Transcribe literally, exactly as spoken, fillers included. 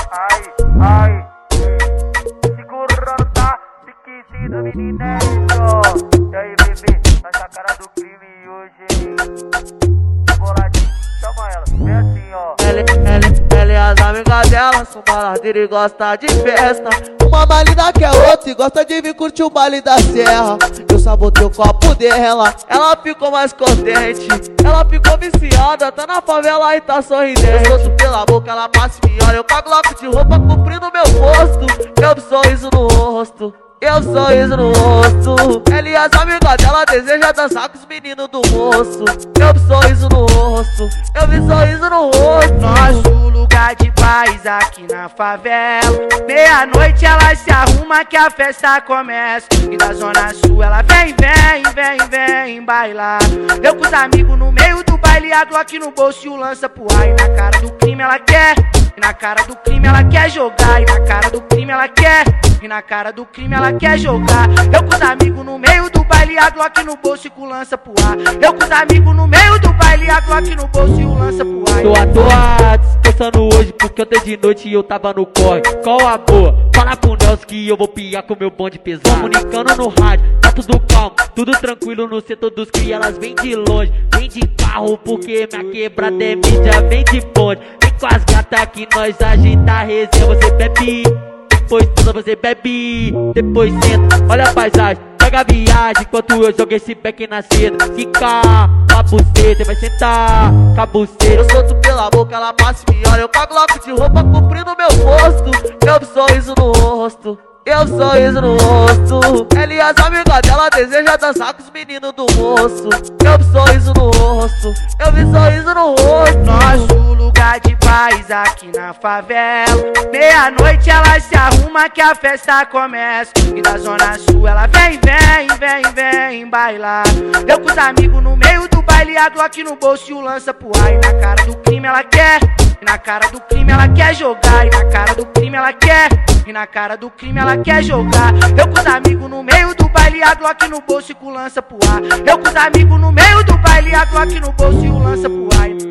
Ai, ai, segurando, tá? Piquezinho do menininho. E aí, bebê, nós a cara do crime hoje, hein? Boladinho, chama ela, é assim, ó. Ela, ela, ela e as amigas dela são baladeiras e gosta de festa. Uma malina que é outra e gosta de vir curtir o baile da serra. Eu sabotei o copo dela, ela ficou mais contente. Ela ficou viciada, tá na favela e tá sorridente. Eu solto pela boca, ela passa e me olha. Eu cago logo de roupa cobrindo meu rosto. Eu sorriso no rosto, eu sorriso no rosto. Ela e as amigas dela desejam dançar com os meninos do moço. Eu sorriso no rosto, eu vi sorriso no rosto. Nosso lugar de paz aqui na favela. Meia-noite ela se arruma que a festa começa. E da zona sul ela vem, vem, vem, vem bailar. Eu com os amigos no meio do baile, a Glock no bolso e o lança pro ar. E na cara do crime ela quer, e na cara do crime ela quer jogar. E na cara do crime ela quer, e na cara do crime ela quer jogar. Eu com os amigos no meio do baile, a Glock no bolso e com o lança pro ar. Eu com os amigos no meio do baile, a Glock no bolso e o lança pro ar. Tô à toa descansando hoje porque ontem de noite eu tava no corre. Qual a boa? Fala pro Nelson que eu vou piar com meu bonde pesado. Comunicando no rádio, tá tudo calmo, tudo tranquilo no setor dos cria. Elas vêm de longe, vem de carro porque minha quebrada é mídia, vem de bonde. Vem com as gatas que nós agita a resenha. Você bebe, depois tudo você bebe, depois senta, olha a paisagem, pega a viagem. Enquanto eu jogo esse back na seda, fica com a buceta, vai sentar com a buceta. Eu solto pela boca, ela passa e me olha. Eu cago logo de roupa cobrindo meu rosto. Eu sorriso no rosto, eu sorriso no rosto. Ela e as amigas dela desejam dançar com os meninos do moço. Eu sorriso no rosto, eu vi sorriso no rosto. Nosso lugar de paz aqui na favela. Meia-noite ela se arruma que a festa começa. E da zona sul ela vem, vem, vem, vem bailar. Eu com os amigos no meio do baile, a Glock no bolso e o lança pro ar. E na cara do crime ela quer, e na cara do crime ela quer jogar. E na cara do crime ela quer, e na cara do crime ela quer jogar. Eu com os amigos no meio do baile, a Glock no bolso e com o lança pro ar. Eu com os amigos no meio do baile, a Glock no bolso e o lança pro ar.